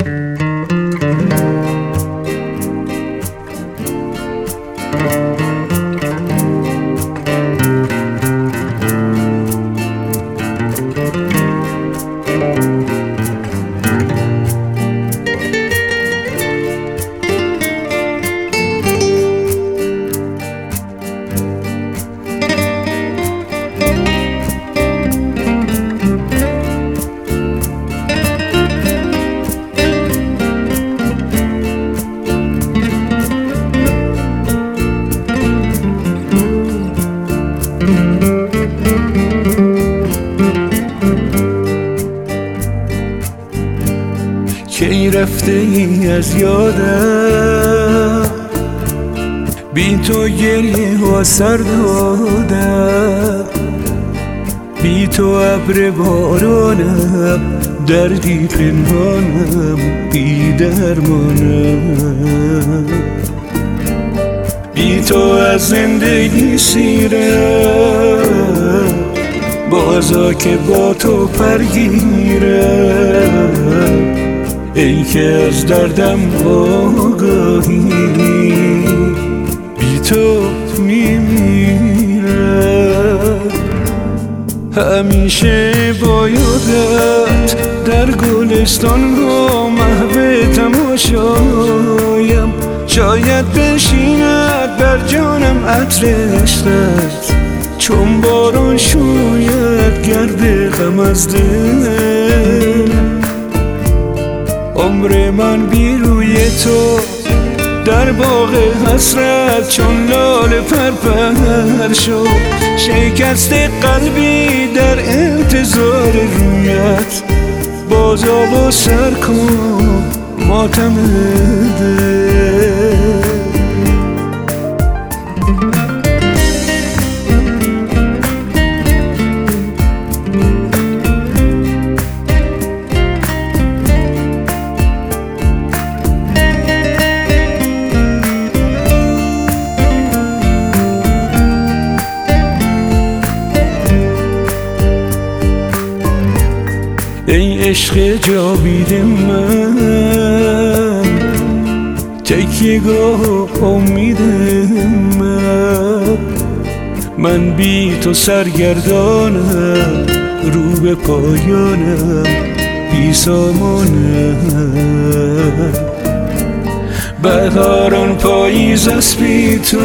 کی رفته ای از یادم، بی تو گریه ها سر دادم، بی تو ابر بارانم، دردی پنهانم، بی درمانم، بی تو از زندگی سیرم، بازا که با تو پرگیرم، ای که از دردم آگاهی، بی تو میمیرم. همیشه با یادت در گلستان با محو تماشایم، شاید بنشیند بر جانم عطر عشقت، چون باران شوید گرد غم از دل. عمر من بی روی تو در باغ حسرت چون لاله پرپر شد، شکست قلبی در انتظار رویت، بازا و سر کن ماتم دل. ای عشق جاوید من، تکیه‌گاه امید من بی تو سرگردانم، رو به پایانم، بی سامانم. بهاران پاییز است بی تو،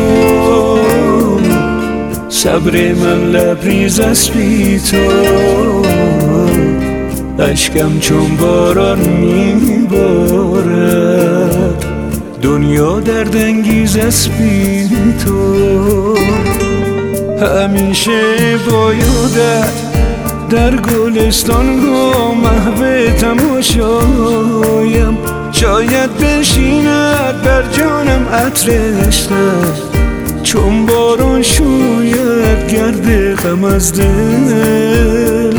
صبر من لبریز است بی تو، اشکم چون باران میبارد، دنیا دردانگیز است بی تو. همیشه با یادت در گلستان با محو تماشایم، شاید بنشیند بر جانم عطر عشقت، چون باران شوید گرد غم از دل.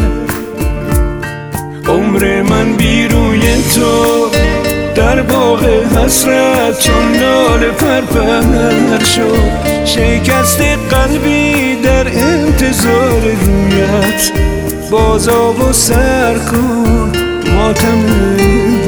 عمر من بی روی تو در باغ حسرت چون لاله پرپر شد، شکست قلبی در انتظار رویت، بازا و سر کن ماتم